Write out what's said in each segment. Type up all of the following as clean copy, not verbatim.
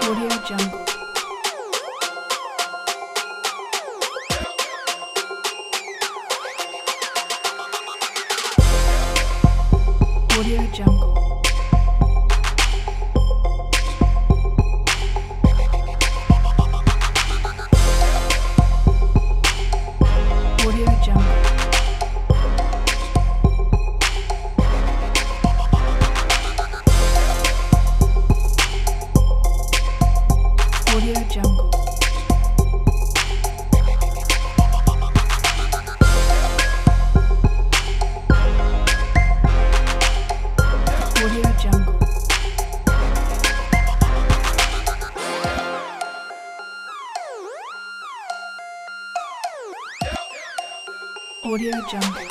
Audio Jungle. Audio Jungle. Audio Jungle. Audio Jungle. Audio Jungle. Audio Jungle.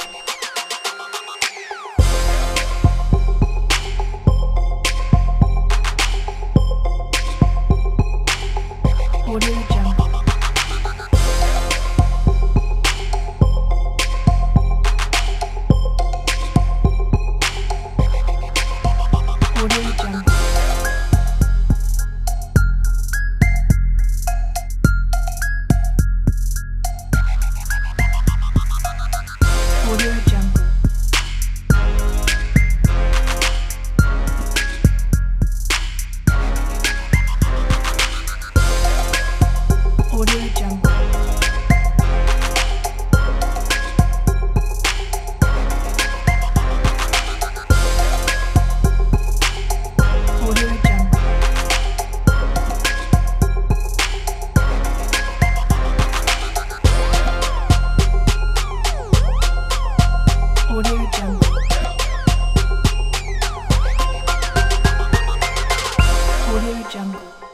Audio Jungle. Audio Jungle. Audio Jungle. Audio Jungle. Audio Jungle. Audio Jungle. Audio Jungle.